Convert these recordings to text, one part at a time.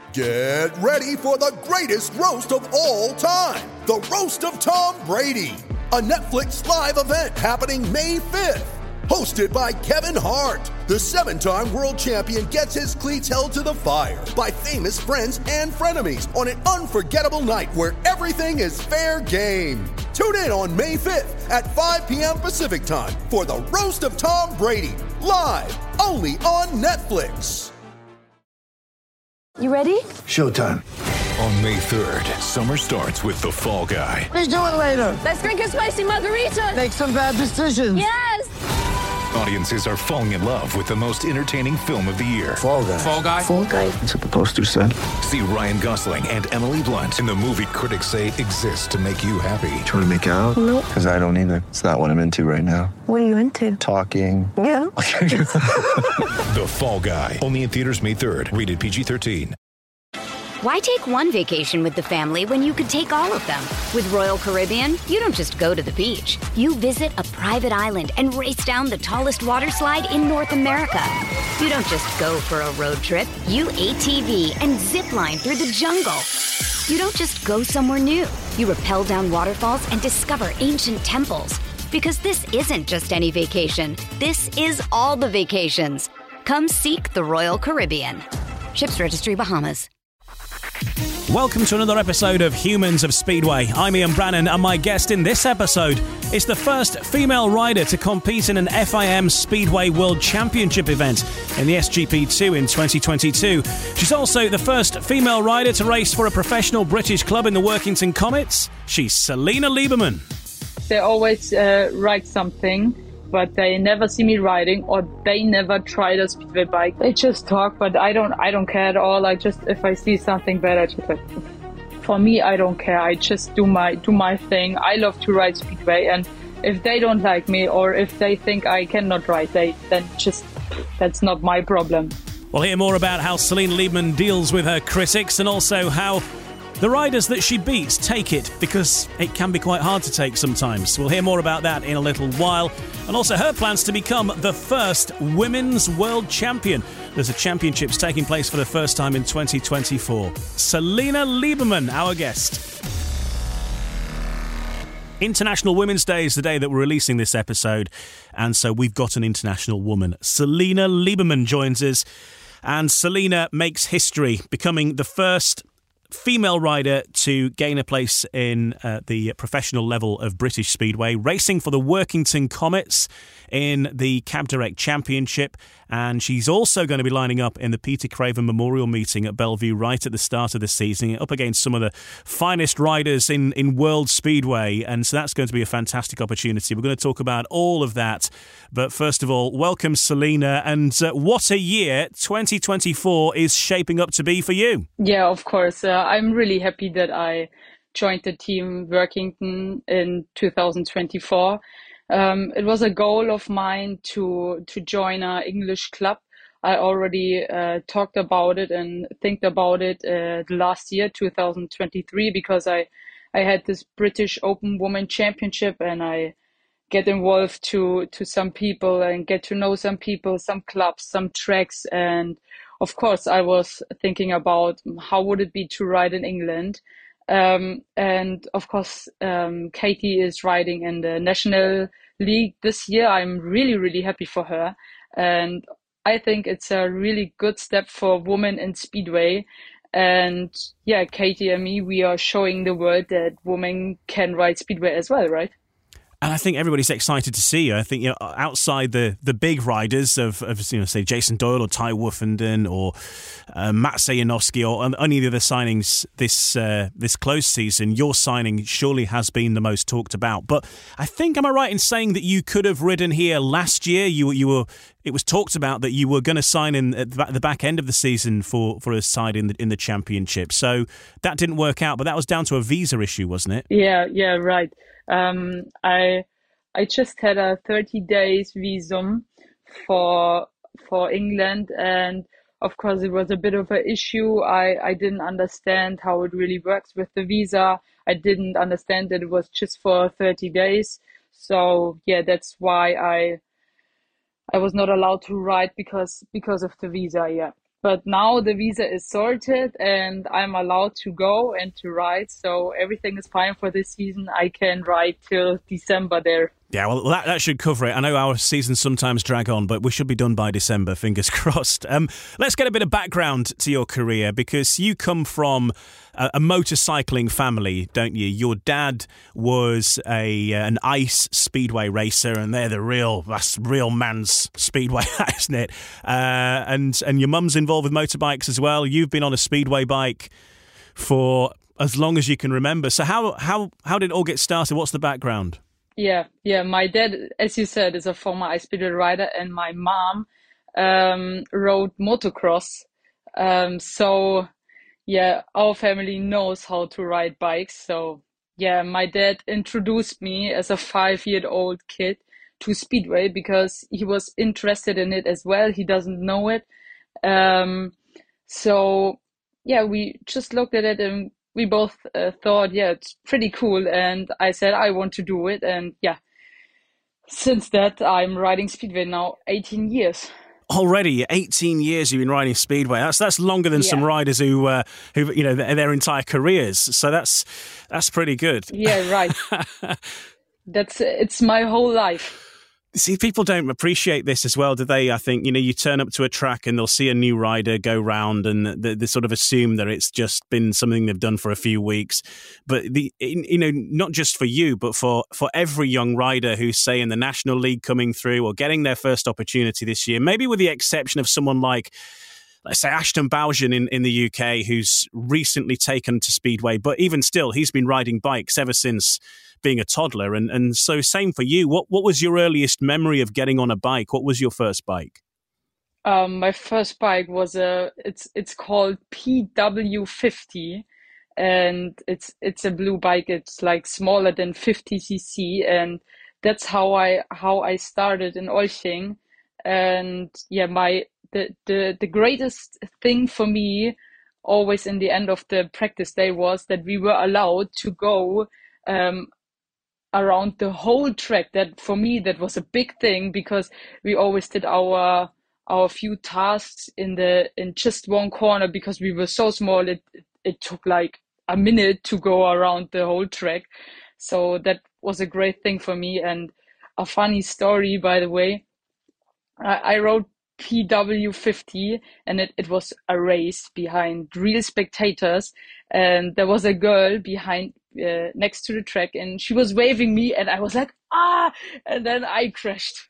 Get ready for the greatest roast of all time, the Roast of Tom Brady, a Netflix live event happening May 5th. Hosted by Kevin Hart, the 7-time world champion gets his cleats held to the fire by famous friends and frenemies on an unforgettable night where everything is fair game. Tune in on May 5th at 5 p.m. Pacific time for the Roast of Tom Brady, live only on Netflix. You ready? Showtime. On May 3rd, summer starts with The Fall Guy. Let's do it later. Let's drink a spicy margarita. Make some bad decisions. Yes! Audiences are falling in love with the most entertaining film of the year. Fall Guy. Fall Guy? Fall Guy. That's what the poster said. See Ryan Gosling and Emily Blunt in the movie critics say exists to make you happy. Trying to make it out? Nope. Because I don't either. It's not what I'm into right now. What are you into? Talking. Yeah. The Fall Guy. Only in theaters May 3rd. Rated PG-13. Why take one vacation with the family when you could take all of them? With Royal Caribbean, you don't just go to the beach. You visit a private island and race down the tallest water slide in North America. You don't just go for a road trip. You ATV and zip line through the jungle. You don't just go somewhere new. You rappel down waterfalls and discover ancient temples. Because this isn't just any vacation. This is all the vacations. Come seek the Royal Caribbean. Ships Registry, Bahamas. Welcome to another episode of Humans of Speedway. I'm Ian Brannan, and my guest in this episode is the first female rider to compete in an FIM Speedway World Championship event in the SGP2 in 2022. She's also the first female rider to race for a professional British club in the Workington Comets. She's Selina Lieberman. They always ride something, but they never see me riding, or they never try the speedway bike. They just talk, but I don't care at all. If I see something bad, I just like, for me, I don't care. I just do my thing. I love to ride speedway, and if they don't like me, or if they think I cannot ride, that's not my problem. We'll hear more about how Selina Lieberman deals with her critics, and also how the riders that she beats take it, because it can be quite hard to take sometimes. We'll hear more about that in a little while. And also her plans to become the first women's world champion. There's a championships taking place for the first time in 2024. Selina Lieberman, our guest. International Women's Day is the day that we're releasing this episode. And so we've got an international woman. Selina Lieberman joins us. And Selina makes history, becoming the first female rider to gain a place in the professional level of British Speedway, racing for the Workington Comets in the Cab Direct Championship. And she's also going to be lining up in the Peter Craven Memorial Meeting at Bellevue right at the start of the season, up against some of the finest riders in World Speedway. And so that's going to be a fantastic opportunity. We're going to talk about all of that. But first of all, welcome, Selina. And what a year 2024 is shaping up to be for you. Yeah, of course. I'm really happy that I joined the team Workington in 2024. It was a goal of mine to join an English club. I already talked about it and think about it last year, 2023, because I had this British Open Women Championship, and I get involved to some people and get to know some people, some clubs, some tracks. And of course, I was thinking about how would it be to ride in England. And of course, Katie is riding in the National League this year. I'm really, really happy for her. And I think it's a really good step for women in Speedway. And yeah, Katie and me, we are showing the world that women can ride Speedway as well, right? And I think everybody's excited to see you. I think, outside the big riders of say Jason Doyle or Ty Woofenden or Matt Sajanowski or any of the other signings this close season, your signing surely has been the most talked about. But I think, am I right in saying that you could have ridden here last year? It was talked about that you were going to sign in at the back end of the season for a side in the championship. So that didn't work out, but that was down to a visa issue, wasn't it? Yeah, right. I just had a 30 days visum for England, and of course it was a bit of an issue. I didn't understand how it really works with the visa. I didn't understand that it was just for 30 days. So yeah, that's why I was not allowed to ride because of the visa. Yeah. But now the visa is sorted and I'm allowed to go and to ride. So everything is fine for this season. I can ride till December there. Yeah, well, that should cover it. I know our seasons sometimes drag on, but we should be done by December, fingers crossed. Let's get a bit of background to your career, because you come from a motorcycling family, don't you? Your dad was an ice speedway racer, and they're that's real man's speedway, isn't it? And your mum's involved with motorbikes as well. You've been on a speedway bike for as long as you can remember. So how did it all get started? What's the background? Yeah. My dad, as you said, is a former ice speedway rider, and my mom rode motocross. So yeah, our family knows how to ride bikes. So yeah, my dad introduced me as a 5-year-old kid to speedway because he was interested in it as well. He doesn't know it. So yeah, we just looked at it and we both thought, yeah, it's pretty cool. And I said, I want to do it. And yeah, since that, I'm riding speedway now 18 years. Already 18 years you've been riding speedway. That's longer than some riders who their entire careers. So that's pretty good. Yeah, right. It's my whole life. See, people don't appreciate this as well, do they? I think, you turn up to a track and they'll see a new rider go round and they sort of assume that it's just been something they've done for a few weeks. But, not just for you, but for every young rider who's, say, in the National League coming through or getting their first opportunity this year, maybe with the exception of someone like, let's say, Ashton Bowden in the UK, who's recently taken to speedway, but even still, he's been riding bikes ever since being a toddler. And so same for you. What was your earliest memory of getting on a bike? What was your first bike? My first bike was it's called PW50, and it's a blue bike. It's like smaller than 50cc, and that's how I started in Olching. And yeah, the greatest thing for me always in the end of the practice day was that we were allowed to go around the whole track. That for me, that was a big thing, because we always did our few tasks in just one corner, because we were so small. It took like a minute to go around the whole track. So that was a great thing for me. And a funny story, by the way, I rode PW50, and it was a race behind real spectators, and there was a girl behind next to the track, and she was waving me, and I was like, and then I crashed.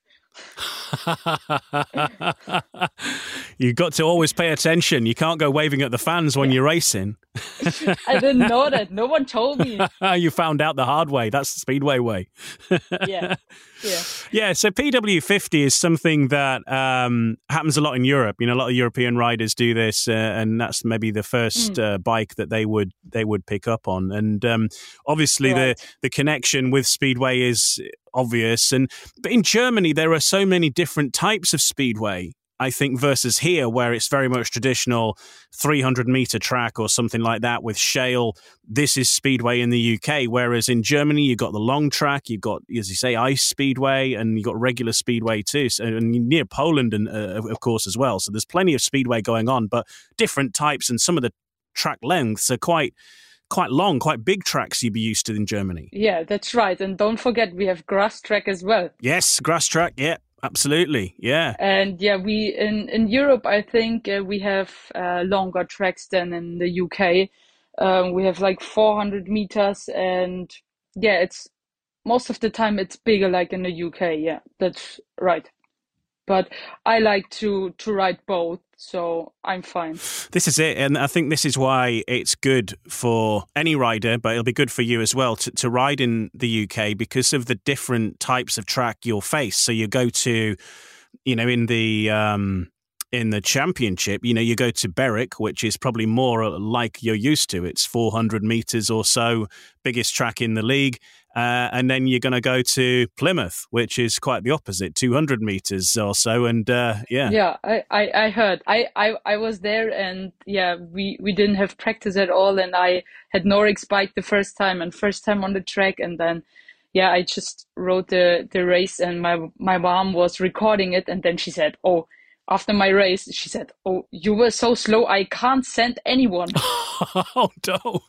You've got to always pay attention. You can't go waving at the fans when you're racing. I didn't know that. No one told me. You found out the hard way. That's the speedway way. Yeah. So PW50 is something that happens a lot in Europe. A lot of European riders do this, and that's maybe the first bike that they would pick up on. And obviously, right, the connection with speedway is obvious. But in Germany, there are so many different types of speedway, I think, versus here, where it's very much traditional 300-meter track or something like that with shale. This is speedway in the UK, whereas in Germany, you've got the long track, you've got, as you say, ice speedway, and you've got regular speedway too, and near Poland, and of course, as well. So there's plenty of speedway going on, but different types, and some of the track lengths are quite long, quite big tracks you'd be used to in Germany. Yeah, that's right. And don't forget, we have grass track as well. Yes, grass track, yeah. Absolutely, yeah. And yeah, we in Europe, I think we have longer tracks than in the UK. We have like 400 meters, and yeah, it's most of the time it's bigger, like in the UK. Yeah, that's right. But I like to ride both, so I'm fine. This is it, and I think this is why it's good for any rider, but it'll be good for you as well to ride in the UK, because of the different types of track you'll face. So you go to, in the championship, you go to Berwick, which is probably more like you're used to. It's 400 meters or so, biggest track in the league. And then you're going to go to Plymouth, which is quite the opposite, 200 meters or so. And yeah. Yeah, I heard. I was there, and yeah, we didn't have practice at all. And I had Norik's bike the first time on the track. And then, yeah, I just rode the race, and my mom was recording it. And then she said, "Oh, after my race, she said, "Oh, you were so slow, I can't send anyone." Oh, no.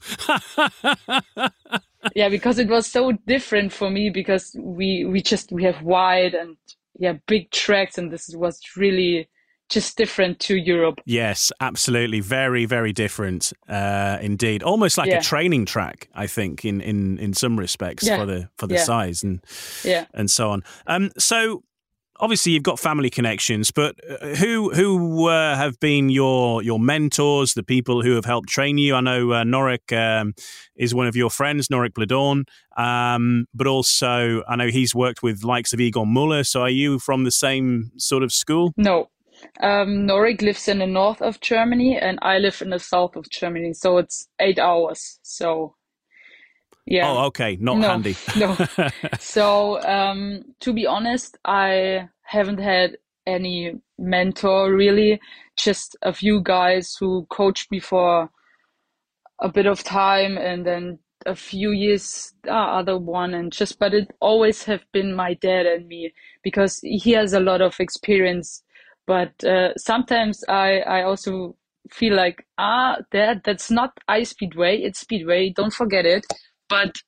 Yeah, because it was so different for me, because we have wide and big tracks, and this was really just different to Europe. Yes, absolutely. Very, very different indeed. Almost like a training track, I think, in some respects for the size and so on. So obviously you've got family connections, but who have been your mentors, the people who have helped train you? I know Norik is one of your friends, Norik Bledorn, but also I know he's worked with likes of Egon Muller. So are you from the same sort of school? No. Norik lives in the north of Germany and I live in the south of Germany, so it's 8 hours. So yeah. Oh, okay. Not handy. No. So, to be honest, I haven't had any mentor really, just a few guys who coached me for a bit of time, and then a few years, other one, but it always have been my dad and me, because he has a lot of experience. But sometimes I also feel like, Dad, that's not ice speedway, it's speedway, don't forget it. But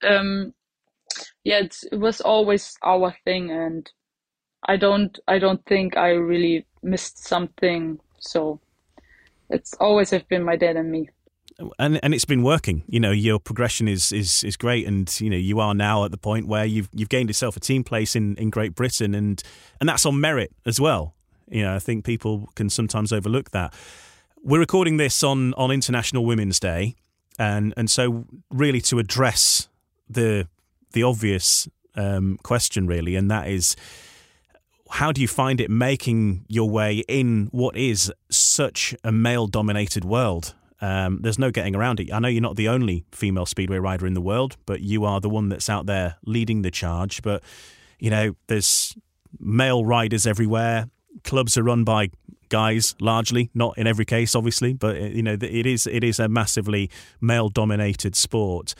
it was always our thing, and I don't think I really missed something. So it's always have been my dad and me. And it's been working. You know, your progression is great, and you know you are now at the point where you've gained yourself a team place in Great Britain, and that's on merit as well. You know, I think people can sometimes overlook that. We're recording this on International Women's Day, and so really to address the obvious question, really, and that is, how do you find it making your way in what is such a male-dominated world? There's no getting around it. I know you're not the only female speedway rider in the world, but you are the one that's out there leading the charge. But, you know, there's male riders everywhere. Clubs are run by guys, largely, not in every case, obviously, but, you know, it is a massively male-dominated sport.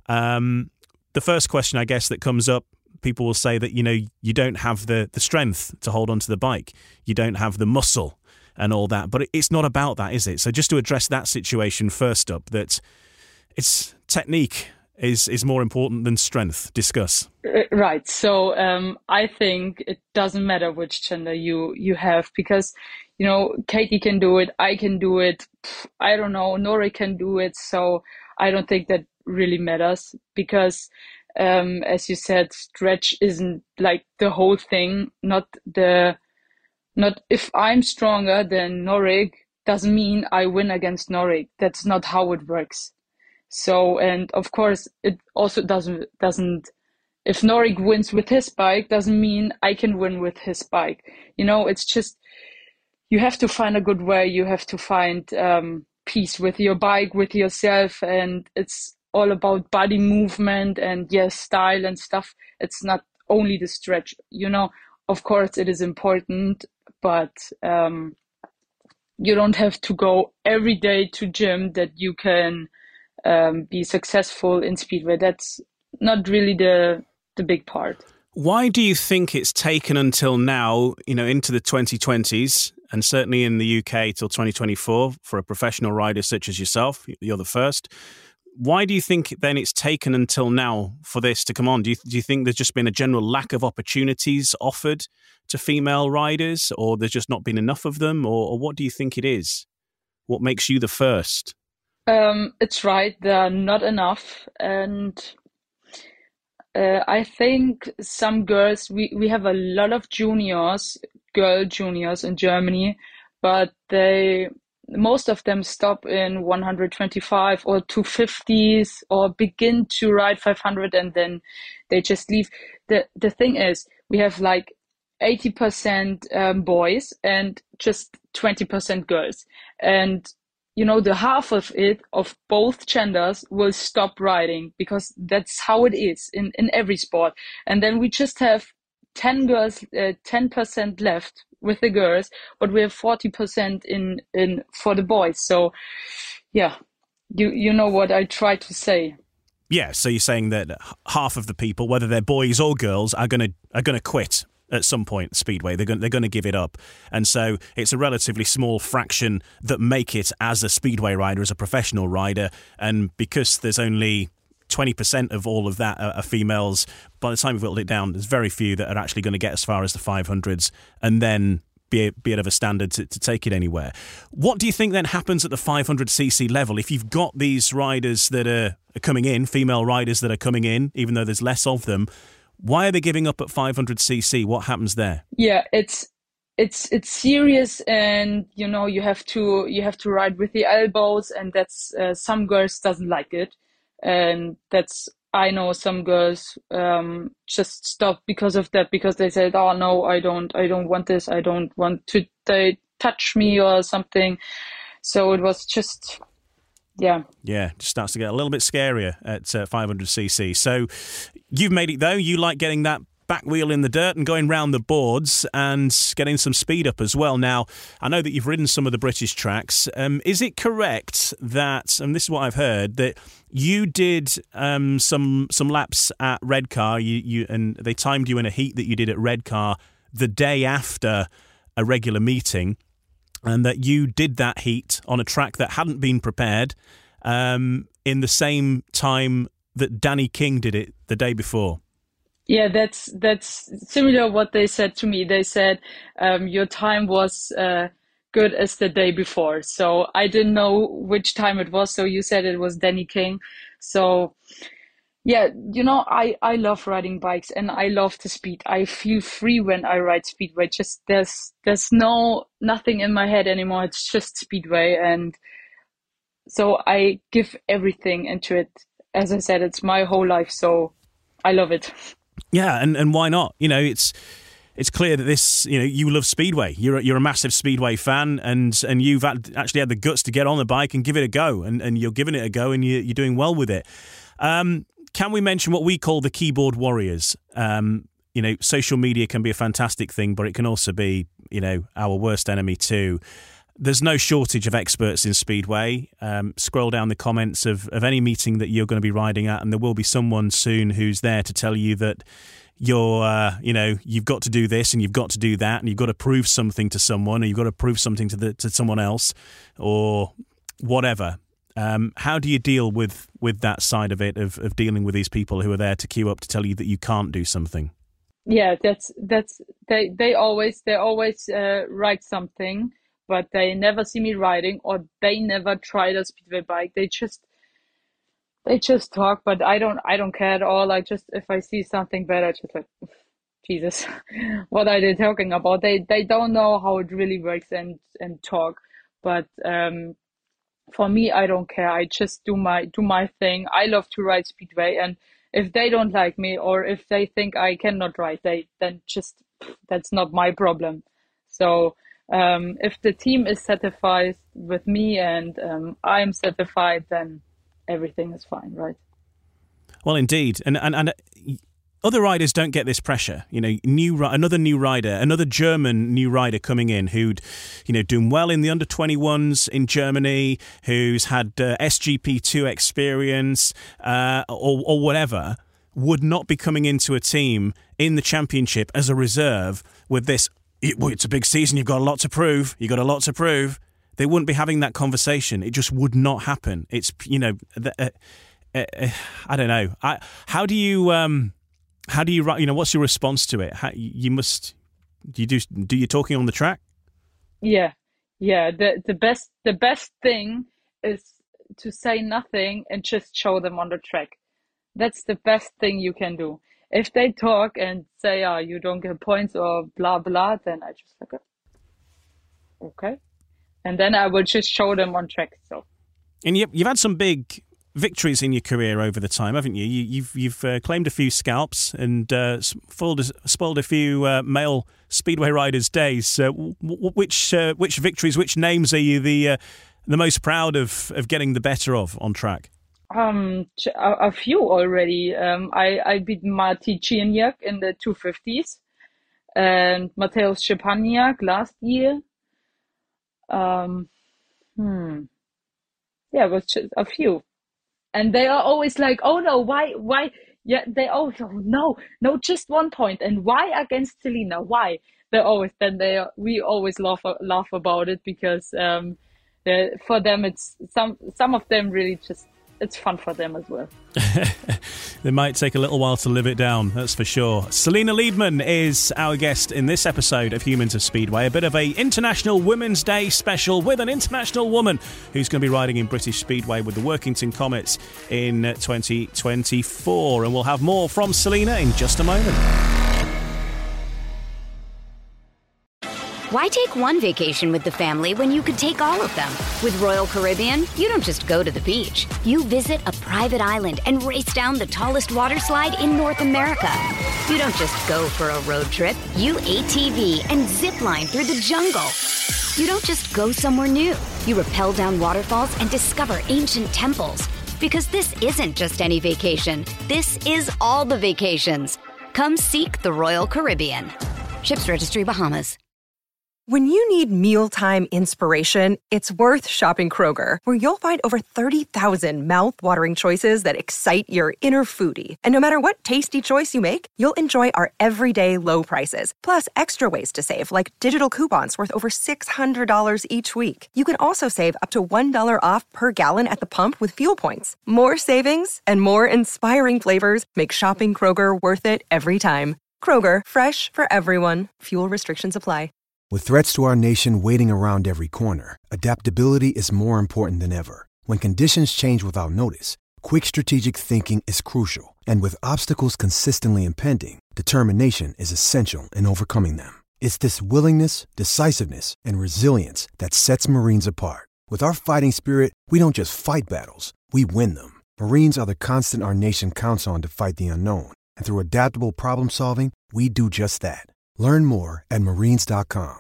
The first question, I guess, that comes up, people will say that, you know, you don't have the strength to hold onto the bike. You don't have the muscle and all that. But it's not about that, is it? So just to address that situation first up, that it's technique is more important than strength. Discuss. Right. So I think it doesn't matter which gender you have, because, you know, Katie can do it. I can do it. I don't know. Norik can do it. So I don't think that really matters, because as you said, stretch isn't like the whole thing. Not if I'm stronger than Norik doesn't mean I win against Norik. That's not how it works. So, and of course it also doesn't if Norik wins with his bike doesn't mean I can win with his bike. You know, it's just, you have to find a good way. You have to find peace with your bike, with yourself, and it's all about body movement and style and stuff. It's not only the stretch, you know. Of course it is important, but you don't have to go every day to gym that you can be successful in speedway. That's not really the big part. Why do you think it's taken until now, you know, into the 2020s, and certainly in the UK till 2024, for a professional rider such as yourself, you're the first. Why do you think then it's taken until now for this to come on? Do you think there's just been a general lack of opportunities offered to female riders, or there's just not been enough of them, or what do you think it is? What makes you the first? It's right, there are not enough, and I think some girls, we have a lot of girl juniors in Germany, but most of them stop in 125 or 250s, or begin to ride 500 and then they just leave. The thing is, we have like 80% boys and just 20% girls, and you know, the half of both genders will stop riding, because that's how it is in every sport. And then we just have 10 girls, 10% left with the girls, but we have 40% in for the boys. So yeah, you know what I try to say. Yeah, so you're saying that half of the people, whether they're boys or girls, are gonna quit at some point. Speedway, they're going to give it up, and so it's a relatively small fraction that make it as a Speedway rider, as a professional rider, and because there's only 20% of all of that are females. By the time we've whittled it down, there's very few that are actually going to get as far as the 500s and then be of a standard to take it anywhere. What do you think then happens at the 500cc level if you've got these riders that are coming in, female riders that are coming in, even though there's less of them? Why are they giving up at 500cc? What happens there? Yeah, it's serious, and you have to ride with the elbows, and that's some girls doesn't like it, and that's, I know some girls just stop because of that, because they said, oh no, I don't want this, I don't want to they touch me or something. So it was just just starts to get a little bit scarier at 500cc. So you've made it though. You like getting that back wheel in the dirt and going round the boards and getting some speed up as well. Now, I know that you've ridden some of the British tracks. Is it correct that, and this is what I've heard, that you did some laps at Redcar, you and they timed you in a heat that you did at Redcar the day after a regular meeting, and that you did that heat on a track that hadn't been prepared in the same time that Danny King did it the day before? Yeah, that's similar what they said to me. They said your time was good as the day before. So I didn't know which time it was. So you said it was Danny King. So yeah, I love riding bikes and I love the speed. I feel free when I ride Speedway. Just there's nothing in my head anymore. It's just Speedway, and so I give everything into it. As I said, it's my whole life, so I love it. Yeah, and why not? It's clear that this, you love Speedway. You're a massive Speedway fan, and you've actually had the guts to get on the bike and give it a go, and you're giving it a go, and you're doing well with it. Can we mention what we call the keyboard warriors? Social media can be a fantastic thing, but it can also be, our worst enemy too. There's no shortage of experts in Speedway. Scroll down the comments of any meeting that you're going to be riding at, and there will be someone soon who's there to tell you that you've got to do this and you've got to do that, and you've got to prove something to someone, or you've got to prove something to someone else, or whatever. How do you deal with that side of it, of dealing with these people who are there to queue up to tell you that you can't do something? Yeah, they always write something, but they never see me riding, or they never tried a Speedway bike. They just talk, but I don't care at all. If I see something bad, I just like, Jesus, what are they talking about? They don't know how it really works and talk. But for me, I don't care. I just do my thing. I love to ride Speedway, and if they don't like me, or if they think I cannot ride, that's not my problem. So if the team is satisfied with me and I'm satisfied, then everything is fine, right? Well, indeed, and other riders don't get this pressure. Another new rider, another German new rider coming in who'd, doing well in the under-21s in Germany, who's had SGP2 experience or whatever, would not be coming into a team in the championship as a reserve with this, it's a big season, you've got a lot to prove, They wouldn't be having that conversation. It just would not happen. It's, I don't know. How do you what's your response to it? Do you talking on the track? Yeah. The best thing is to say nothing and just show them on the track. That's the best thing you can do. If they talk and say, you don't get points or blah, blah, then I just like, okay. And then I will just show them on track. So. And you've had some big victories in your career over the time, haven't you? You've claimed a few scalps and spoiled a few male Speedway riders' days. Which victories, which names are you the most proud of getting the better of on track? A few already. I beat Marty Cieniak in the 250s and Mateusz Szczepaniak last year. Yeah, it was just a few. And they are always like, oh no, why yeah, they always, oh, no, just 1 point. And why against Selena? Why? We always laugh about it because for them, it's some of them really just, it's fun for them as well. They might take a little while to live it down, that's for sure. Selina Liebman is our guest in this episode of Humans of Speedway, a bit of a International Women's Day special with an international woman who's going to be riding in British Speedway with the Workington Comets in 2024. And we'll have more from Selina in just a moment. Why take one vacation with the family when you could take all of them? With Royal Caribbean, you don't just go to the beach. You visit a private island and race down the tallest water slide in North America. You don't just go for a road trip. You ATV and zip line through the jungle. You don't just go somewhere new. You rappel down waterfalls and discover ancient temples. Because this isn't just any vacation. This is all the vacations. Come seek the Royal Caribbean. Ships Registry, Bahamas. When you need mealtime inspiration, it's worth shopping Kroger, where you'll find over 30,000 mouth-watering choices that excite your inner foodie. And no matter what tasty choice you make, you'll enjoy our everyday low prices, plus extra ways to save, like digital coupons worth over $600 each week. You can also save up to $1 off per gallon at the pump with fuel points. More savings and more inspiring flavors make shopping Kroger worth it every time. Kroger, fresh for everyone. Fuel restrictions apply. With threats to our nation waiting around every corner, adaptability is more important than ever. When conditions change without notice, quick strategic thinking is crucial. And with obstacles consistently impending, determination is essential in overcoming them. It's this willingness, decisiveness, and resilience that sets Marines apart. With our fighting spirit, we don't just fight battles, we win them. Marines are the constant our nation counts on to fight the unknown. And through adaptable problem solving, we do just that. Learn more at marines.com.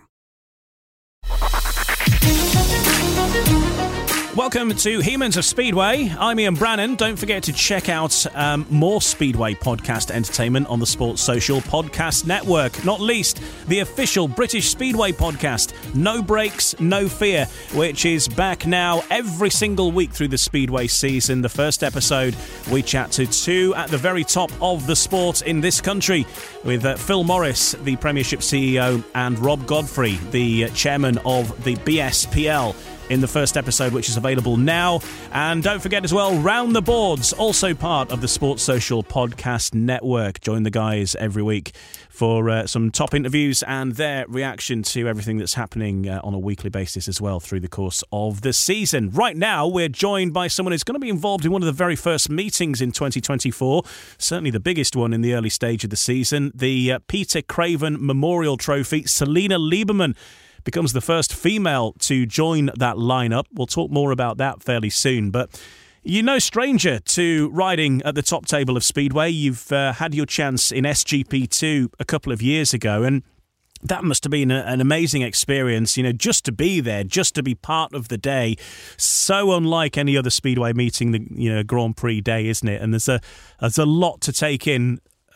Welcome to Humans of Speedway. I'm Ian Brannan. Don't forget to check out more Speedway podcast entertainment on the Sports Social Podcast Network, not least the official British Speedway podcast, No Brakes, No Fear, which is back now every single week through the Speedway season. The first episode, we chat to two at the very top of the sport in this country, with Phil Morris, the Premiership CEO, and Rob Godfrey, the chairman of the BSPL, in the first episode, which is available now. And don't forget as well, Round the Boards, also part of the Sports Social Podcast Network. Join the guys every week for some top interviews and their reaction to everything that's happening on a weekly basis as well through the course of the season. Right now, we're joined by someone who's going to be involved in one of the very first meetings in 2024, certainly the biggest one in the early stage of the season, the Peter Craven Memorial Trophy. Selina Liebman becomes the first female to join that lineup. We'll talk more about that fairly soon. But you're no stranger to riding at the top table of Speedway. You've had your chance in SGP2 a couple of years ago, and that must have been an amazing experience, you know, just to be there, just to be part of the day. So unlike any other Speedway meeting, the Grand Prix day, isn't it? And there's a lot to take in.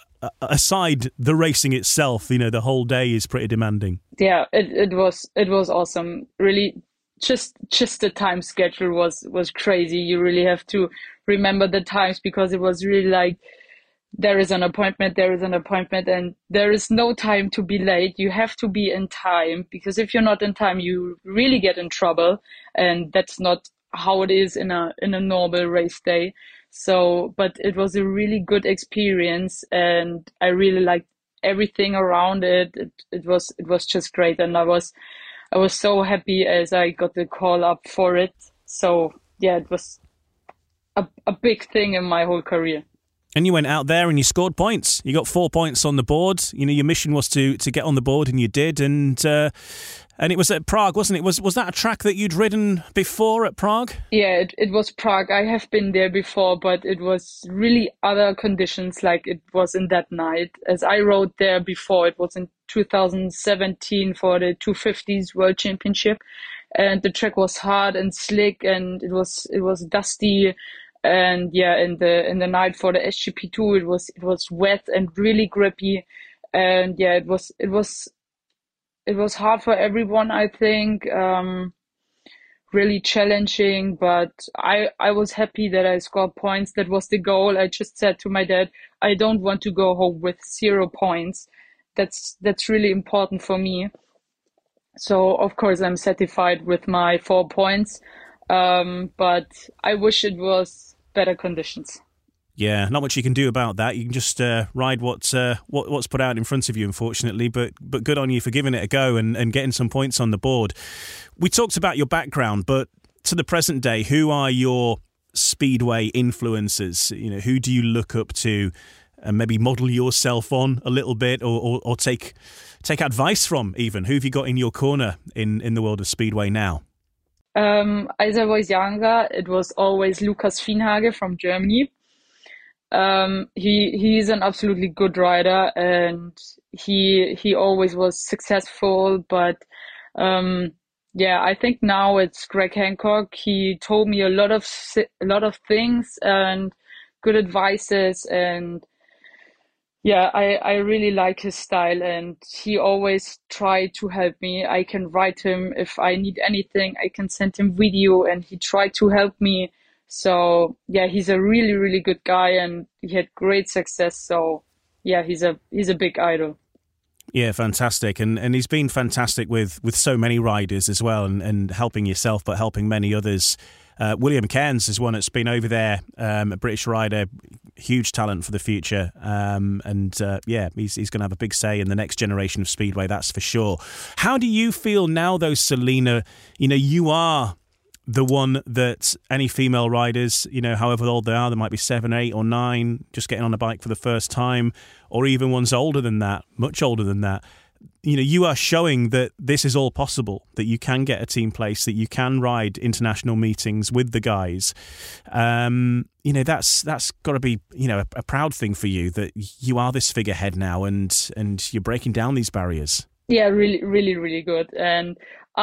Aside the racing itself, the whole day is pretty demanding. Yeah, it was awesome. Really, just the time schedule was crazy. You really have to remember the times, because it was really like, there is an appointment, and there is no time to be late. You have to be in time, because if you're not in time, you really get in trouble, and that's not how it is in a normal race day. So, but it was a really good experience, and I really liked everything around it. It was just great, and I was so happy as I got the call up for it. So yeah, it was a big thing in my whole career. And you went out there and you scored points. You got 4 points on the board. Your mission was to get on the board, and you did. And it was at Prague, wasn't it? Was that a track that you'd ridden before at Prague? Yeah, it was Prague. I have been there before, but it was really other conditions like it was in that night. As I rode there before, it was in 2017 for the 250s World Championship. And the track was hard and slick, and it was dusty. And yeah, in the night for the SGP2, it was wet and really grippy. And yeah, it was hard for everyone, I think. really challenging, but I was happy that I scored points. That was the goal. I just said to my dad, I don't want to go home with 0 points. That's really important for me. So of course I'm satisfied with my 4 points, but I wish it was better conditions. Yeah, not much you can do about that. You can just ride what's put out in front of you, unfortunately. But good on you for giving it a go and getting some points on the board. We talked about your background, but to the present day, who are your speedway influences? You know, who do you look up to and maybe model yourself on a little bit, or take advice from even? Who have you got in your corner in the world of speedway now? As I was younger, it was always Lukas Fienhage from Germany. He's an absolutely good rider, and he always was successful. But I think now it's Greg Hancock. He told me a lot of things and good advices, and I really like his style, and he always tried to help me. I can write him if I need anything. I can send him video, and he tried to help me. So he's a really, really good guy, and he had great success. So he's a big idol. Yeah, fantastic. And he's been fantastic with so many riders as well, and helping yourself, but helping many others. William Cairns is one that's been over there, a British rider, huge talent for the future. He's going to have a big say in the next generation of speedway, that's for sure. How do you feel now, though, Selina? You know, you are the one that any female riders, you know, however old they are, they might be 7, 8 or 9, just getting on a bike for the first time, or even ones older than that, much older than that. You know, you are showing that this is all possible, that you can get a team place, that you can ride international meetings with the guys. You know, that's got to be, you know, a proud thing for you, that you are this figurehead now, and you're breaking down these barriers. Yeah, really, really, really good. And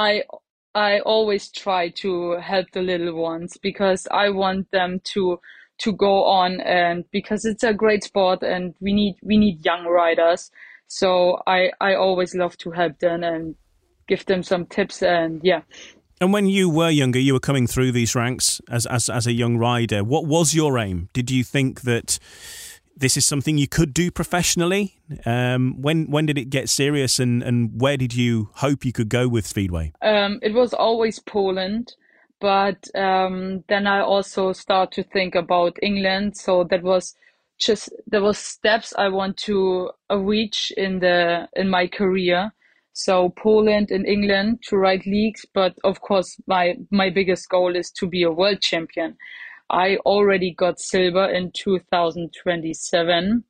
I always try to help the little ones, because I want them to go on, and because it's a great sport and we need young riders. So I always love to help them and give them some tips, and And when you were younger, you were coming through these ranks as a young rider. What was your aim? Did you think that this is something you could do professionally? When did it get serious, and where did you hope you could go with speedway? It was always Poland, but then I also start to think about England. So there was steps I want to reach in my career. So Poland and England to ride leagues, but of course my biggest goal is to be a world champion. I already got silver in 2017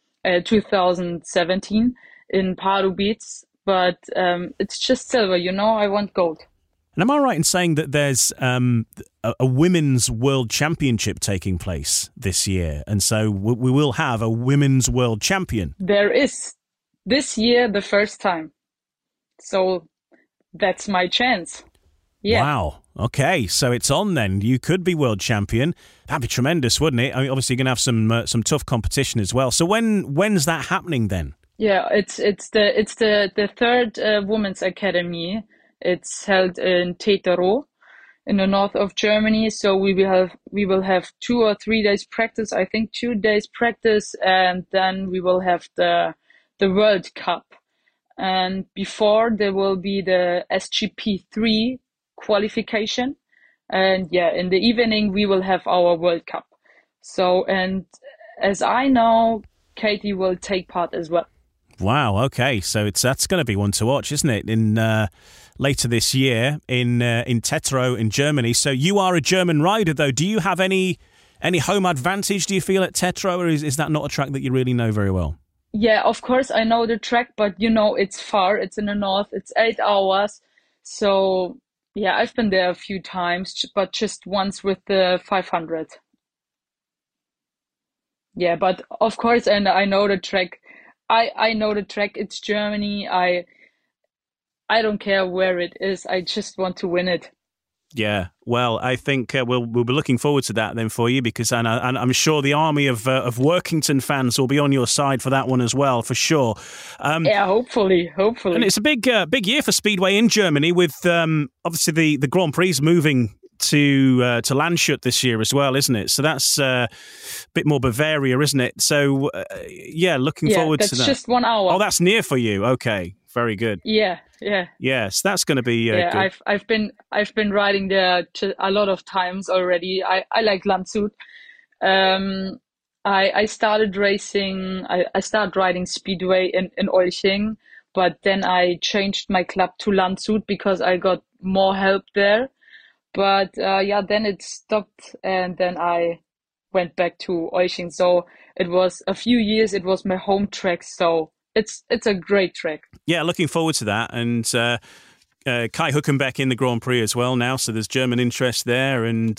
in Pardubice, but it's just silver, you know, I want gold. And am I right in saying that there's a women's world championship taking place this year? And so we will have a women's world champion. There is this year the first time. So that's my chance. Yeah. Wow. Okay, so it's on then. You could be world champion. That'd be tremendous, wouldn't it? I mean, obviously, you're going to have some tough competition as well. So when's that happening then? Yeah, it's the third women's academy. It's held in Tetero, in the north of Germany. So we will have 2 or 3 days practice. I think 2 days practice, and then we will have the World Cup. And before there will be the SGP3 qualification, and in the evening we will have our World Cup. So, and as I know, Katie will take part as well. Wow. Okay, so that's going to be one to watch, isn't it? In later this year in Tetero in Germany. So you are a German rider, though. Do you have any home advantage? Do you feel at Tetero, or is that not a track that you really know very well? Yeah, of course I know the track, but you know it's far. It's in the north. It's 8 hours. So yeah, I've been there a few times, but just once with the 500. Yeah, but of course, and I know the track. I know the track. It's Germany. I don't care where it is. I just want to win it. Yeah, well, I think we'll be looking forward to that then for you, because and I'm sure the army of Workington fans will be on your side for that one as well, for sure. Yeah, hopefully. And it's a big year for Speedway in Germany, with obviously the Grand Prix moving to Landshut this year as well, isn't it? So that's a bit more Bavaria, isn't it? So looking forward to that. That's just 1 hour. Oh, that's near for you. Okay, very good. Yeah. Yes, that's going to be good. I've been riding there a lot of times already. I like Landshut. I started racing. I started riding Speedway in Olching, but then I changed my club to Landshut because I got more help there. But then it stopped, and then I went back to Olching. So it was a few years. It was my home track. So it's a great track. Yeah, looking forward to that. And Kai Hülkenberg in the Grand Prix as well now. So there's German interest there, and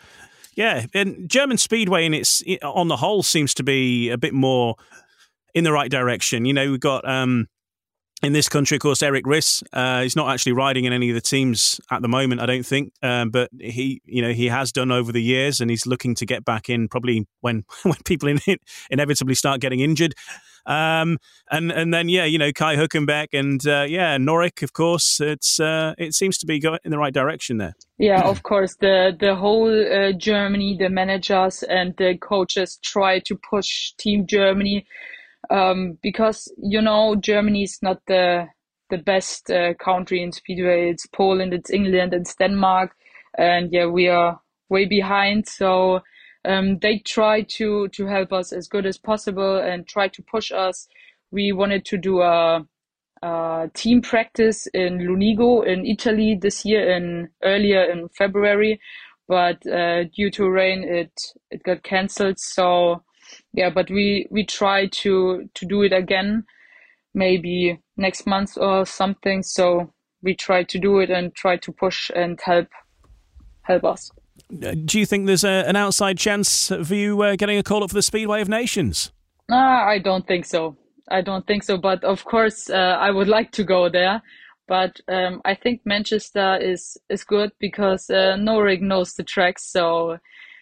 and German Speedway on the whole seems to be a bit more in the right direction. You know, we've got. In this country, of course, Eric Riss, he's not actually riding in any of the teams at the moment, I don't think. But he has done over the years, and he's looking to get back in probably when people inevitably start getting injured. And then Kai Hülkenberg and Norik, of course. It seems to be going in the right direction there. Yeah, of course. The whole Germany, the managers and the coaches try to push Team Germany. Because Germany is not the best country in Speedway. It's Poland, it's England, it's Denmark, and we are way behind. So they try to help us as good as possible and try to push us. We wanted to do a team practice in Lunigo in Italy this year, earlier in February, but due to rain it got cancelled. So. Yeah, but we try to do it again, maybe next month or something. So we try to do it and try to push and help us. Do you think there's an outside chance of you getting a call up for the Speedway of Nations? I don't think so. But of course, I would like to go there. But I think Manchester is good because Norik knows the track, so.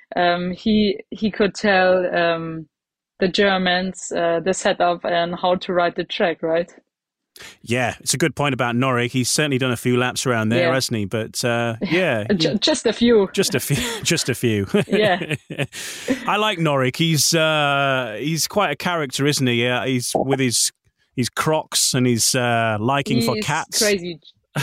He could tell the Germans the setup and how to ride the track, right? Yeah, it's a good point about Norik. He's certainly done a few laps around there, hasn't he? But just a few. Just a few. Yeah. I like Norik. He's quite a character, isn't he? Yeah, he's with his Crocs and his liking for cats. Crazy.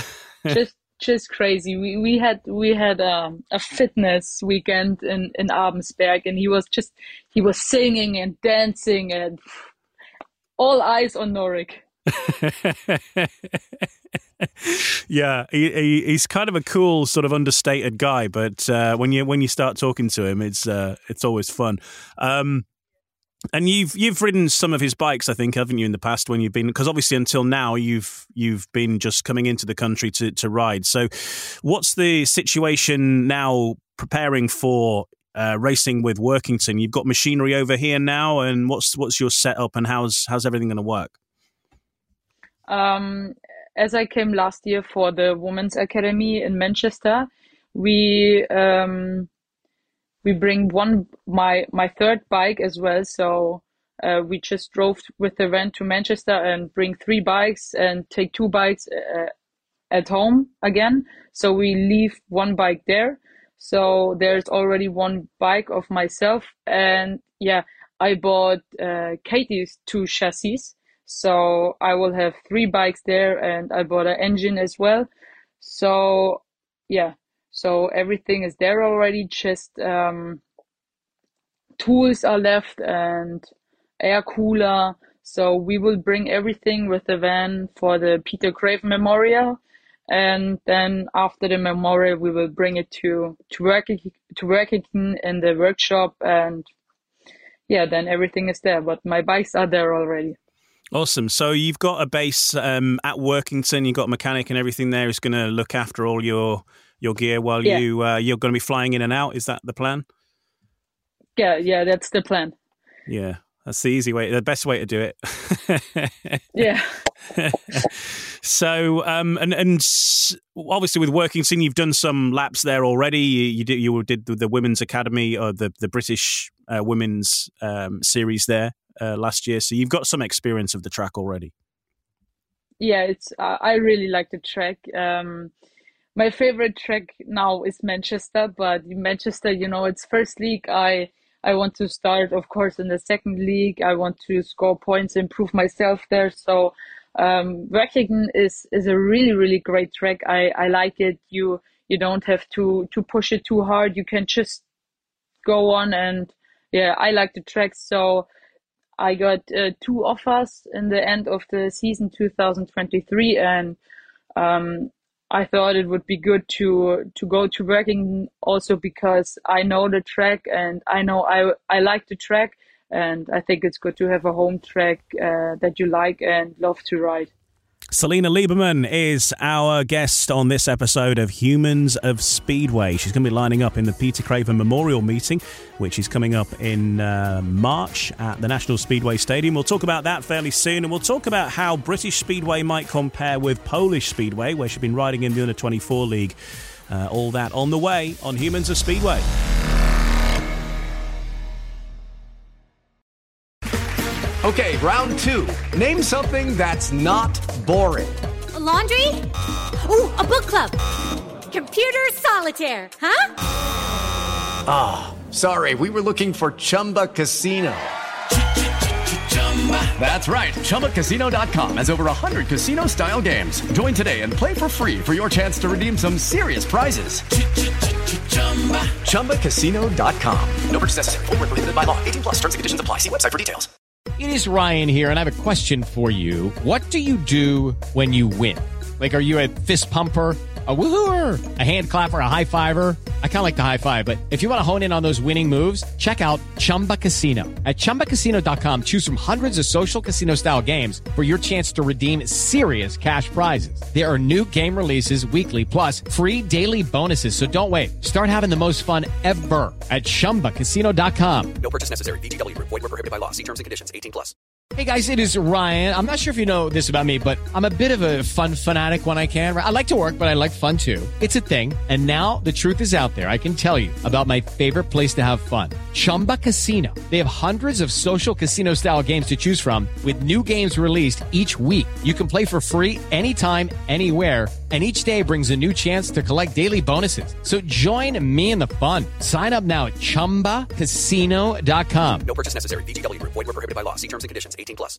Just crazy. We had a fitness weekend in Abensberg, and he was singing and dancing, and all eyes on Norik. Yeah, he's kind of a cool, sort of understated guy, but when you start talking to him, it's always fun. And you've ridden some of his bikes, I think, haven't you, in the past when you've been? Because obviously until now you've been just coming into the country to ride. So, what's the situation now preparing for racing with Workington? You've got machinery over here now, and what's your setup and how's everything going to work? As I came last year for the Women's Academy in Manchester, we bring my third bike as well. So we just drove with the van to Manchester and bring 3 bikes and take 2 bikes at home again. So we leave 1 bike there. So there's already 1 bike of myself. And I bought Katie's 2 chassis. So I will have 3 bikes there, and I bought an engine as well. So so everything is there already, just tools are left and air cooler. So we will bring everything with the van for the Peter Craven Memorial. And then after the memorial, we will bring it to Workington in the workshop. And then everything is there. But my bikes are there already. Awesome. So you've got a base at Workington. You've got a mechanic and everything there who's going to look after all your gear while you're going to be flying in and out. Is that the plan? Yeah, that's the plan. Yeah, that's the best way to do it. Yeah. So, obviously with Workington, you've done some laps there already. You did the Women's Academy or the British Women's Series there last year. So you've got some experience of the track already. Yeah, I really like the track. My favorite track now is Manchester, but Manchester, it's first league. I want to start, of course, in the second league. I want to score points, improve myself there. So Workington is a really, really great track. I like it. You don't have to push it too hard. You can just go on, and yeah, I like the track. So I got 2 offers in the end of the season 2023, and I thought it would be good to go to Workington also because I know the track and I know I like the track, and I think it's good to have a home track that you like and love to ride. Selina Lieberman is our guest on this episode of Humans of Speedway. She's going to be lining up in the Peter Craven Memorial Meeting, which is coming up in March at the National Speedway Stadium. We'll talk about that fairly soon, and we'll talk about how British Speedway might compare with Polish Speedway, where she's been riding in the Under-24 League. All that on the way on Humans of Speedway. Okay, round 2. Name something that's not boring. A laundry? Ooh, a book club. Computer solitaire, huh? Ah, sorry, we were looking for Chumba Casino. That's right, ChumbaCasino.com has over 100 casino-style games. Join today and play for free for your chance to redeem some serious prizes. ChumbaCasino.com. No purchase necessary. Void where prohibited by law. 18+. Terms and conditions apply. See website for details. It is Ryan here, and I have a question for you. What do you do when you win? Like, are you a fist pumper, a woohooer, a hand clapper, a high fiver? I kind of like the high five, but if you want to hone in on those winning moves, check out Chumba Casino. At ChumbaCasino.com, choose from hundreds of social casino-style games for your chance to redeem serious cash prizes. There are new game releases weekly, plus free daily bonuses, so don't wait. Start having the most fun ever at ChumbaCasino.com. No purchase necessary. VGW. Void where prohibited by law. See terms and conditions. 18+. Hey guys, it is Ryan. I'm not sure if you know this about me, but I'm a bit of a fun fanatic when I can. I like to work, but I like fun too. It's a thing. And now the truth is out there. I can tell you about my favorite place to have fun. Chumba Casino. They have hundreds of social casino style games to choose from with new games released each week. You can play for free anytime, anywhere. And each day brings a new chance to collect daily bonuses. So join me in the fun. Sign up now at ChumbaCasino.com. No purchase necessary. VGW. Void where prohibited by law. See terms and conditions. 18+.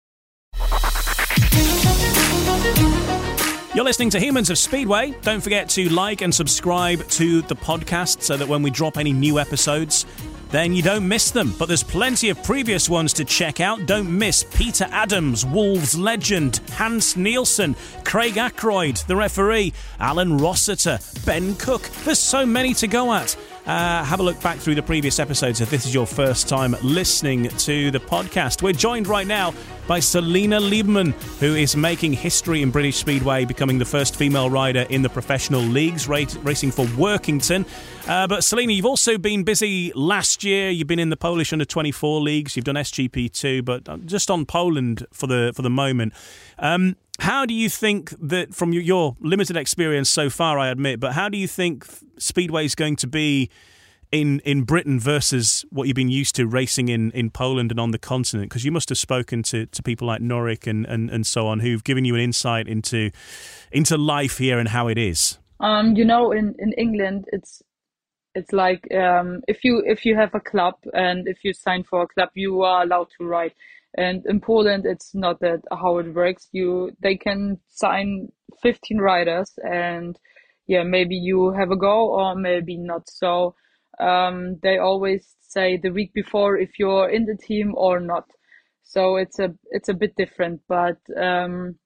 You're listening to Humans of Speedway. Don't forget to like and subscribe to the podcast so that when we drop any new episodes, then you don't miss them. But there's plenty of previous ones to check out. Don't miss Peter Adams, Wolves legend, Hans Nielsen, Craig Ackroyd, the referee, Alan Rossiter, Ben Cook. There's so many to go at. Have a look back through the previous episodes if this is your first time listening to the podcast. We're joined right now by Selina Lieberman, who is making history in British Speedway, becoming the first female rider in the professional leagues, racing for Workington. But Selina, you've also been busy last year. You've been in the Polish Under-24 leagues. You've done SGP2, but just on Poland for the moment. How do you think that, from your limited experience so far, I admit, but how do you think Speedway is going to be in Britain versus what you've been used to racing in Poland and on the continent? Because you must have spoken to people like Norik and so on who've given you an insight into life here and how it is. In England, it's like if you have a club and if you sign for a club, you are allowed to ride. And in Poland, it's not that how it works. They can sign 15 riders, and yeah, maybe you have a go or maybe not. So they always say the week before if you're in the team or not. So it's a bit different, but the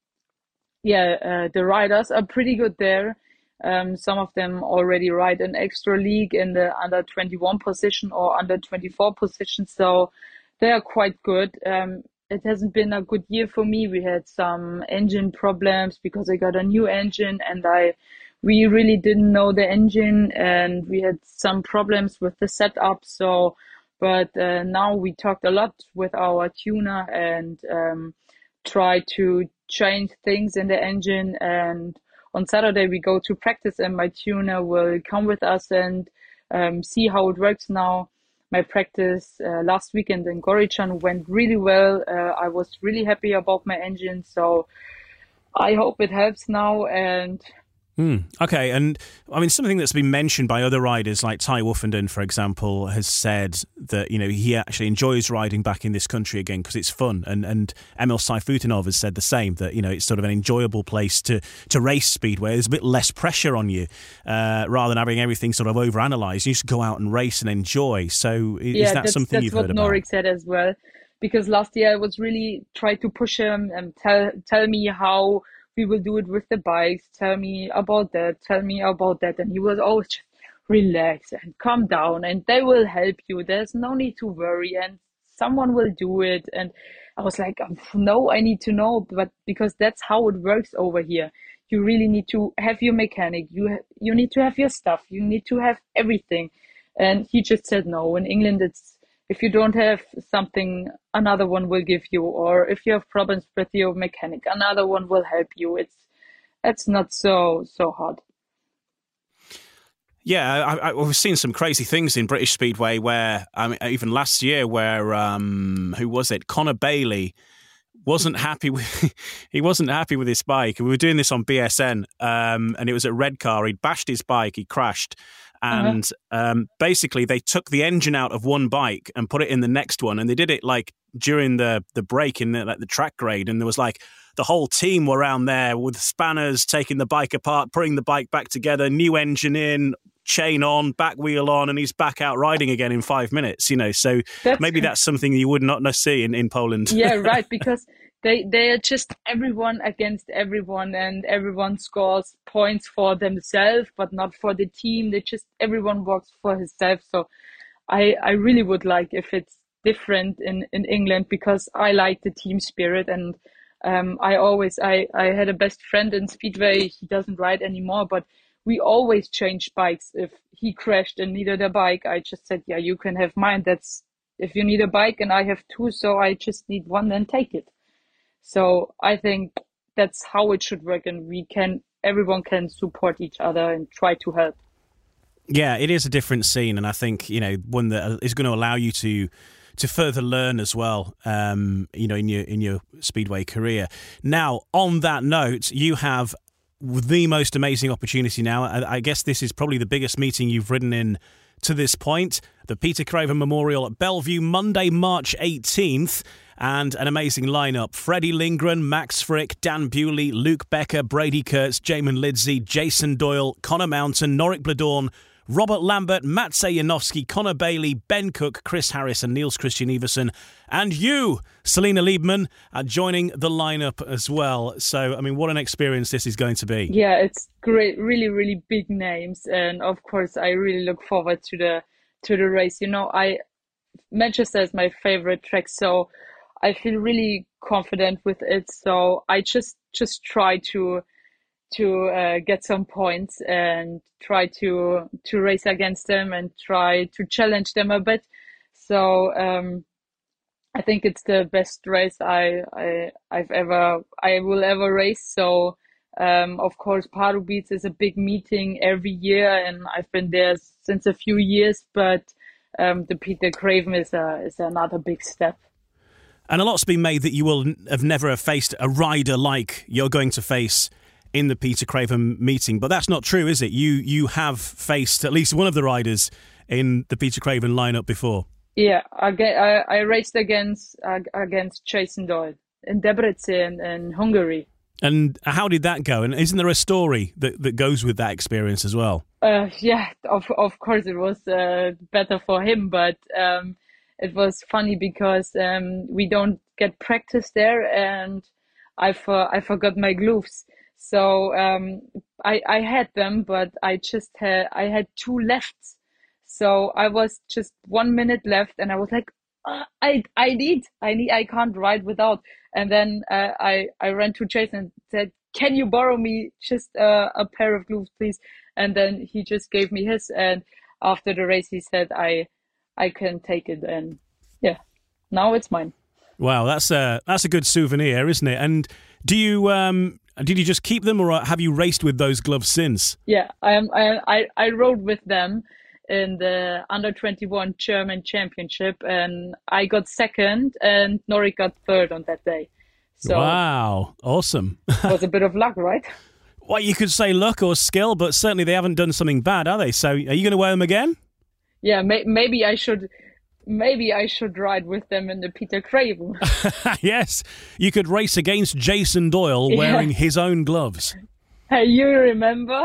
riders are pretty good there. Some of them already ride an extra league in the under 21 position or under 24 position. So they are quite good. It hasn't been a good year for me. We had some engine problems because I got a new engine and we really didn't know the engine, and we had some problems with the setup. So, but now we talked a lot with our tuner, and try to change things in the engine. And on Saturday we go to practice, and my tuner will come with us and see how it works now. My practice last weekend in Goričan went really well. I was really happy about my engine, so I hope it helps now. And okay, and I mean, something that's been mentioned by other riders, like Ty Woofenden, for example, has said that, you know, he actually enjoys riding back in this country again because it's fun. And Emil Sayfutdinov has said the same, that, you know, it's sort of an enjoyable place to race Speedway. There's a bit less pressure on you rather than having everything sort of overanalyzed. You just go out and race and enjoy. So is that something you've heard about? That's what Norik said as well. Because last year I was really trying to push him and tell me how we will do it with the bikes, tell me about that. And he was always just relax and calm down and they will help you. There's no need to worry and someone will do it. And I was like, no, I need to know, but because that's how it works over here. You really need to have your mechanic. You need to have your stuff. You need to have everything. And he just said, no, in England, if you don't have something, another one will give you, or if you have problems with your mechanic, another one will help you. It's not so hard. Yeah, I've seen some crazy things in British Speedway where, I mean, even last year where, who was it? Connor Bailey wasn't happy with his bike. We were doing this on BSN, and it was at Redcar. He'd bashed his bike, he crashed. And basically they took the engine out of one bike and put it in the next one. And they did it like during the break in the track grade. And there was like the whole team were around there with spanners, taking the bike apart, putting the bike back together, new engine in, chain on, back wheel on, and he's back out riding again in 5 minutes, you know. So maybe that's something you would not see in Poland. Yeah, right. Because they are just everyone against everyone, and everyone scores points for themselves, but not for the team. Everyone works for himself. So I really would like if it's different in England, because I like the team spirit. And I had a best friend in Speedway. He doesn't ride anymore, but we always changed bikes. If he crashed and needed a bike, I just said, yeah, you can have mine. That's if you need a bike and I have two, so I just need one, then take it. So I think that's how it should work, and everyone can support each other and try to help. Yeah, it is a different scene, and I think, you know, one that is going to allow you to further learn as well, you know, in your Speedway career. Now, on that note, you have the most amazing opportunity now. I guess this is probably the biggest meeting you've ridden in to this point. The Peter Craven Memorial at Bellevue, Monday, March 18th. And an amazing lineup. Freddie Lindgren, Max Frick, Dan Bewley, Luke Becker, Brady Kurtz, Jamin Lidsey, Jason Doyle, Connor Mountain, Norik Bladorn, Robert Lambert, Matsej Janowski, Connor Bailey, Ben Cook, Chris Harris and Niels Christian Iversen. And you, Selina Lieberman, are joining the lineup as well. So, I mean, what an experience this is going to be. Yeah, it's great. Really, really big names. And of course, I really look forward to the race. You know, Manchester is my favorite track, so I feel really confident with it. So I just try to get some points and try to race against them and try to challenge them a bit. So I think it's the best race I will ever race. So of course Pardubice is a big meeting every year, and I've been there since a few years. But the Peter Craven is another big step. And a lot's been made that you will have never faced a rider like you're going to face in the Peter Craven meeting, but that's not true, is it? You have faced at least one of the riders in the Peter Craven lineup before. Yeah, I raced against Jason Doyle in Debrecen in Hungary. And how did that go? And isn't there a story that goes with that experience as well? Yeah, of course it was better for him, but it was funny because we don't get practice there, and I forgot my gloves. So I had them, but I had two lefts. So I was just 1 minute left, and I was like, I can't ride without. And then I ran to Jason and said, can you borrow me just a pair of gloves, please? And then he just gave me his. And after the race, he said, I can take it. And yeah, now it's mine. Wow, that's a good souvenir, isn't it? And do you did you just keep them, or have you raced with those gloves since? Yeah, I rode with them in the under-21 German championship, and I got second, and Norik got third on that day. So wow, awesome! It was a bit of luck, right? Well, you could say luck or skill, but certainly they haven't done something bad, are they? So, are you going to wear them again? Yeah, maybe I should. Maybe I should ride with them in the Peter Craven. Yes, you could race against Jason Doyle wearing his own gloves. Hey, you remember?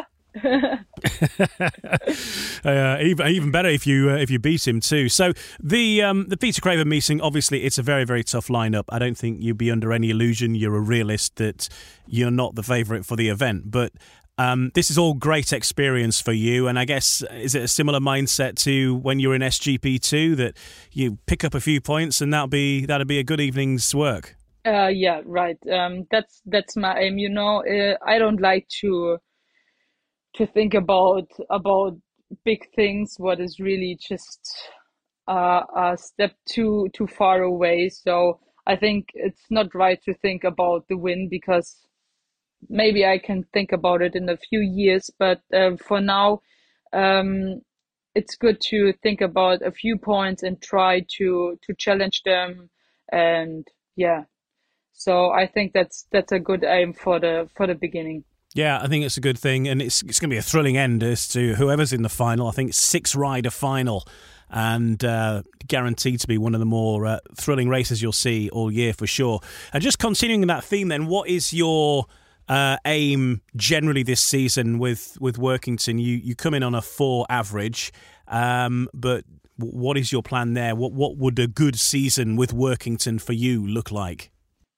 Even better if you beat him too. So the Peter Craven meeting, obviously, it's a very, very tough lineup. I don't think you'd be under any illusion. You're a realist that you're not the favourite for the event, but. This is all great experience for you, and I guess, is it a similar mindset to when you're in SGP2, that you pick up a few points and that'd be a good evening's work? Yeah, right. That's my aim. I don't like to think about big things. What is really just a step too far away. So I think it's not right to think about the win, because maybe I can think about it in a few years, but for now, it's good to think about a few points and try to challenge them. And yeah, so I think that's a good aim for the beginning. Yeah, I think it's a good thing, and it's going to be a thrilling end as to whoever's in the final. I think 6-rider final, and guaranteed to be one of the more thrilling races you'll see all year for sure. And just continuing that theme, then, what is your aim generally this season with Workington? You come in on a 4 average, but what is your plan there? What would a good season with Workington for you look like?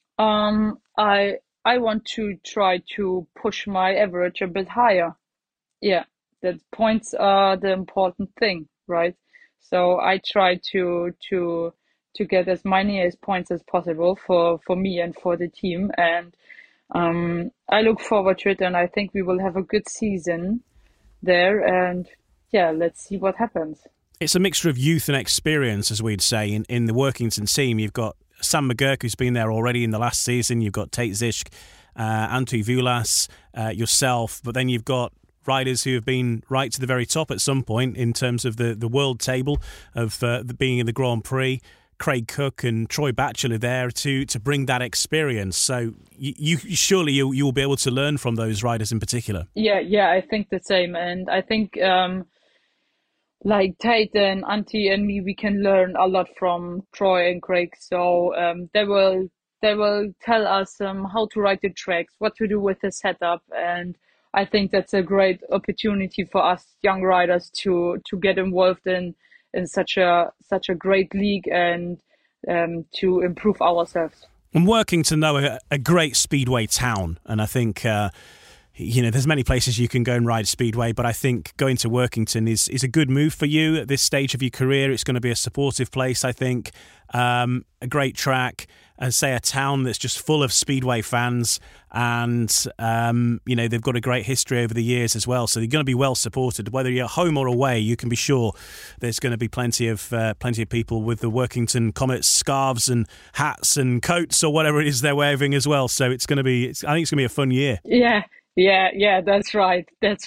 I want to try to push my average a bit higher. Yeah, that points are the important thing, right? So I try to get as many points as possible for me and for the team, and I look forward to it, and I think we will have a good season there, and yeah, let's see what happens. It's a mixture of youth and experience, as we'd say, in the Workington team. You've got Sam McGurk, who's been there already in the last season. You've got Tate Zischk, Antti Vulas, yourself, but then you've got riders who have been right to the very top at some point in terms of the world table of being in the Grand Prix. Craig Cook and Troy Batchelor there to bring that experience. So you surely you will be able to learn from those riders in particular. Yeah, I think the same, and I think like Tate and Antti and me, we can learn a lot from Troy and Craig. So they will tell us how to ride the tracks, what to do with the setup, and I think that's a great opportunity for us young riders to get involved in such a great league and to improve ourselves. And Workington, though, a great speedway town, and I think there's many places you can go and ride speedway, but I think going to Workington is a good move for you at this stage of your career. It's going to be a supportive place, I think, a great track, and say a town that's just full of speedway fans, and they've got a great history over the years as well, so they're going to be well supported. Whether you're home or away, you can be sure there's going to be plenty of people with the Workington Comets scarves and hats and coats or whatever it is they're wearing as well. So I think it's going to be a fun year. Yeah, that's right.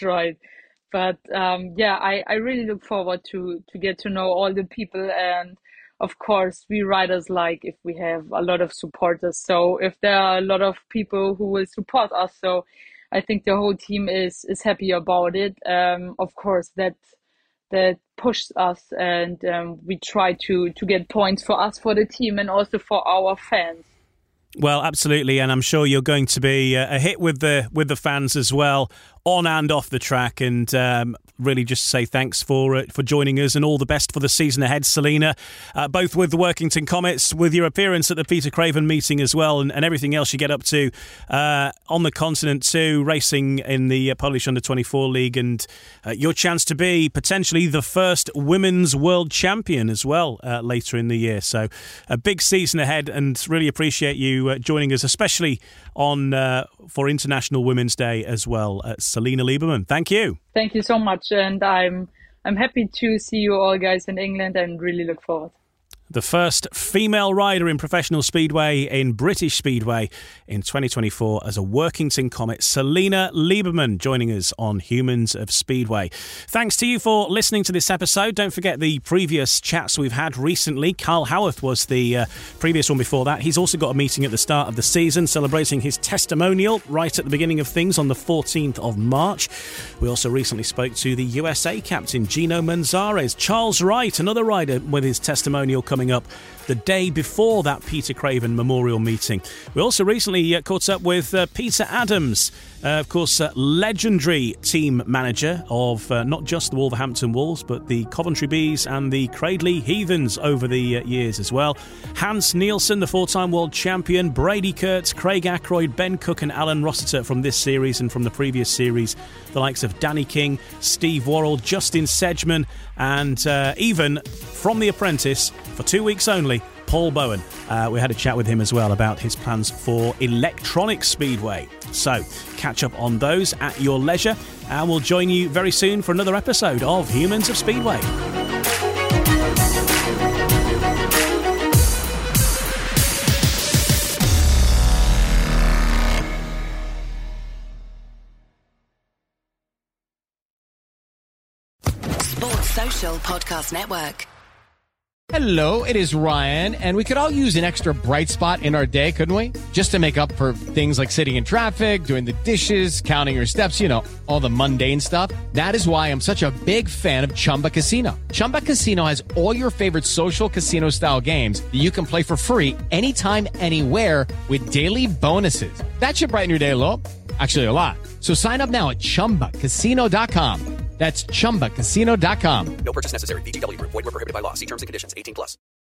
But I really look forward to get to know all the people, and of course, we riders like if we have a lot of supporters. So if there are a lot of people who will support us, so I think the whole team is happy about it. Of course, that pushes us, and we try to get points for us, for the team, and also for our fans. Well, absolutely, and I'm sure you're going to be a hit with the fans as well, on and off the track. And really just say thanks for joining us, and all the best for the season ahead, Selina, both with the Workington Comets, with your appearance at the Peter Craven meeting as well, and everything else you get up to on the continent too, racing in the Polish Under-24 League, and your chance to be potentially the first women's world champion as well later in the year. So a big season ahead, and really appreciate you joining us, especially on for International Women's Day as well. Selina Lieberman, thank you. Thank you so much, and I'm happy to see you all guys in England, and really look forward. the first female rider in professional speedway in British Speedway in 2024 as a Workington Comet, Selina Lieberman, joining us on Humans of Speedway. Thanks to you for listening to this episode. Don't forget the previous chats we've had recently. Carl Howarth was the previous one before that. He's also got a meeting at the start of the season celebrating his testimonial right at the beginning of things on the 14th of March. We also recently spoke to the USA captain Gino Manzarez. Charles Wright, another rider with his testimonial coming up the day before that Peter Craven memorial meeting. We also recently caught up with Peter Adams, of course, legendary team manager of not just the Wolverhampton Wolves, but the Coventry Bees and the Cradley Heathens over the years as well. Hans Nielsen, the four-time world champion, Brady Kurtz, Craig Ackroyd, Ben Cook and Alan Rossiter from this series and from the previous series. The likes of Danny King, Steve Worrell, Justin Sedgman, and even from The Apprentice, for 2 weeks only, Paul Bowen. We had a chat with him as well about his plans for electronic speedway. So, catch up on those at your leisure, and we'll join you very soon for another episode of Humans of Speedway. Sports Social Podcast Network. Hello, it is Ryan, and we could all use an extra bright spot in our day, couldn't we? Just to make up for things like sitting in traffic, doing the dishes, counting your steps, you know, all the mundane stuff. That is why I'm such a big fan of Chumba Casino. Chumba Casino has all your favorite social casino-style games that you can play for free anytime, anywhere with daily bonuses. That should brighten your day a little. Actually, a lot. So sign up now at ChumbaCasino.com. That's ChumbaCasino.com. No purchase necessary. VGW Group. Void where prohibited by law. See terms and conditions. 18+.